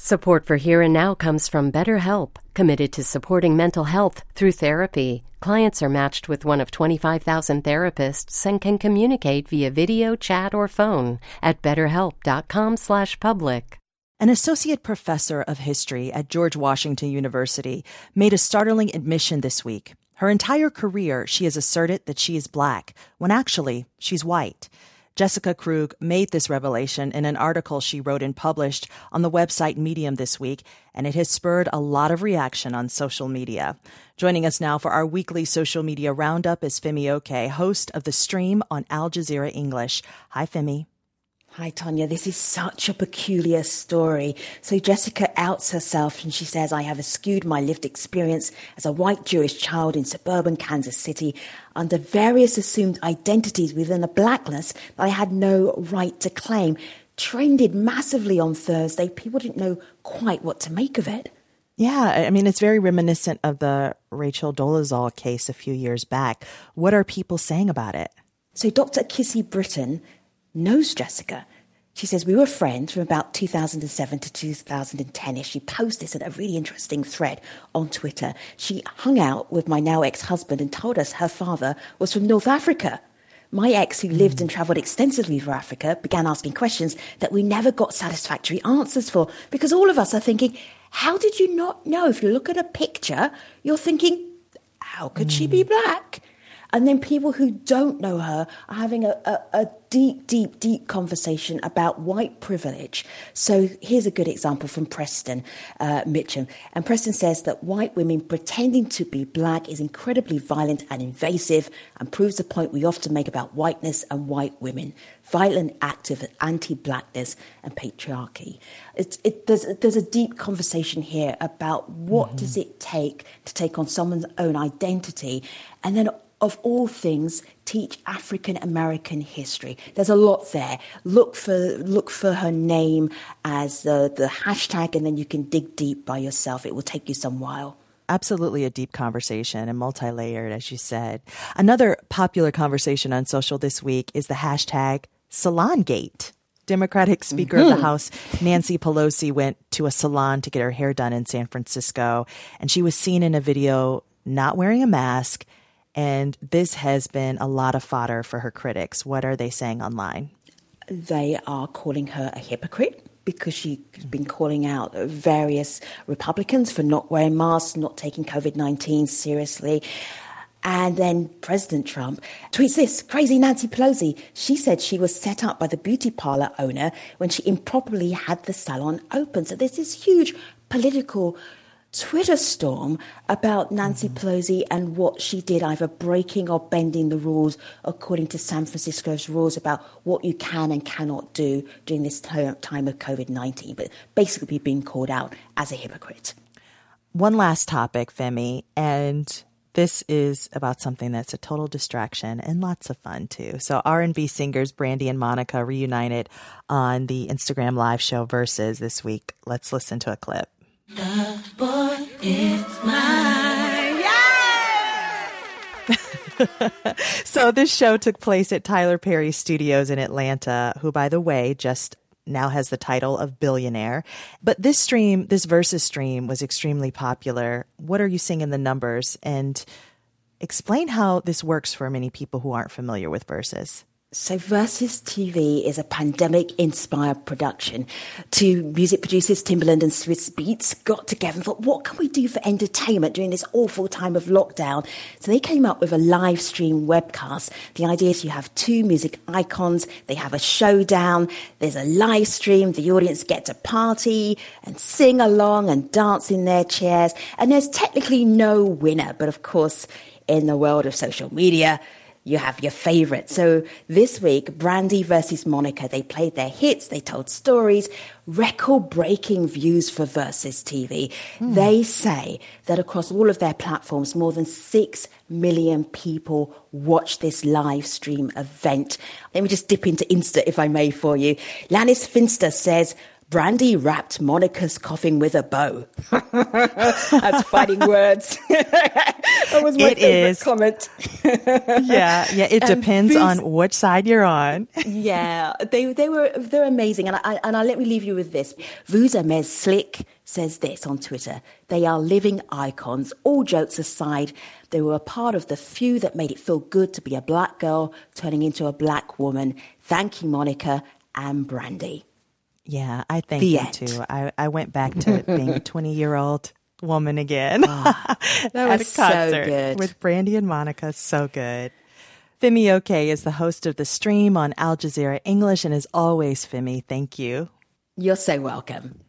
Support for Here and Now comes from BetterHelp, committed to supporting mental health through therapy. Clients are matched with one of 25,000 therapists and can communicate via video, chat, or phone at betterhelp.com/public. An associate professor of history at George Washington University made a startling admission this week. Her entire career, she has asserted that she is Black, when actually she's white. Jessica Krug made this revelation in an article she wrote and published on the website Medium this week, and it has spurred a lot of reaction on social media. Joining us now for our weekly social media roundup is Femi Oke, host of The Stream on Al Jazeera English. Hi, Femi. Hi, Tonya. This is such a peculiar story. So Jessica outs herself and she says, I have eschewed my lived experience as a white Jewish child in suburban Kansas City under various assumed identities within a blackness that I had no right to claim. Trended massively on Thursday. People didn't know quite what to make of it. Yeah, I mean, it's very reminiscent of the Rachel Dolezal case a few years back. What are people saying about it? So Dr. Kissy Britton knows Jessica. She says, we were friends from about 2007 to 2010-ish. She posted this in a really interesting thread on Twitter. She hung out with my now ex-husband and told us her father was from North Africa. My ex, who lived and travelled extensively for Africa, began asking questions that we never got satisfactory answers for, because all of us are thinking, how did you not know? If you look at a picture, you're thinking, how could she be Black? And then people who don't know her are having a deep conversation about white privilege. So here's a good example from Preston Mitchum. And Preston says that white women pretending to be Black is incredibly violent and invasive and proves the point we often make about whiteness and white women. Violent, active, anti-Blackness and patriarchy. There's a deep conversation here about what does it take to take on someone's own identity, and then of all things, teach African American history. There's a lot there. Look for her name as the hashtag, and then you can dig deep by yourself. It will take you some while. Absolutely a deep conversation and multi-layered, as you said. Another popular conversation on social this week is the hashtag SalonGate. Democratic Speaker of the House Nancy Pelosi went to a salon to get her hair done in San Francisco, and she was seen in a video not wearing a mask. And this has been a lot of fodder for her critics. What are they saying online? They are calling her a hypocrite because she's been calling out various Republicans for not wearing masks, not taking COVID-19 seriously. And then President Trump tweets this, crazy Nancy Pelosi. She said she was set up by the beauty parlor owner when she improperly had the salon open. So there's this huge political Twitter storm about Nancy Pelosi and what she did, either breaking or bending the rules according to San Francisco's rules about what you can and cannot do during this time of COVID-19, but basically being called out as a hypocrite. One last topic, Femi, and this is about something that's a total distraction and lots of fun, too. So R&B singers Brandy and Monica reunited on the Instagram live show Versus this week. Let's listen to a clip. The boy is mine. Yeah! So this show took place at Tyler Perry Studios in Atlanta, who, by the way, just now has the title of billionaire. But this Versus stream was extremely popular. What are you seeing in the numbers? And explain how this works for many people who aren't familiar with Versus. So Versus TV is a pandemic-inspired production. Two music producers, Timbaland and Swizz Beatz, got together and thought, what can we do for entertainment during this awful time of lockdown? So they came up with a live stream webcast. The idea is you have two music icons, they have a showdown, there's a live stream, the audience get to party and sing along and dance in their chairs. And there's technically no winner, but of course, in the world of social media, you have your favorite. So this week, Brandy versus Monica, they played their hits, they told stories, record-breaking views for Versus TV. They say that across all of their platforms, more than 6 million people watched this live stream event. Let me just dip into Insta, if I may, for you. Lannis Finster says, Brandy wrapped Monica's coffin with a bow. That's fighting words. That was my favorite comment. It depends on which side you're on. Yeah, they're amazing. And I let me leave you with this. Vuza Mez Slick says this on Twitter. They are living icons. All jokes aside, they were a part of the few that made it feel good to be a black girl turning into a black woman. Thank you, Monica and Brandy. Yeah, I thank you too. I went back to being a 20-year-old woman again. That was so good. With Brandy and Monica. So good. Femi Oke is the host of The Stream on Al Jazeera English. And as always, Femi, thank you. You're so welcome.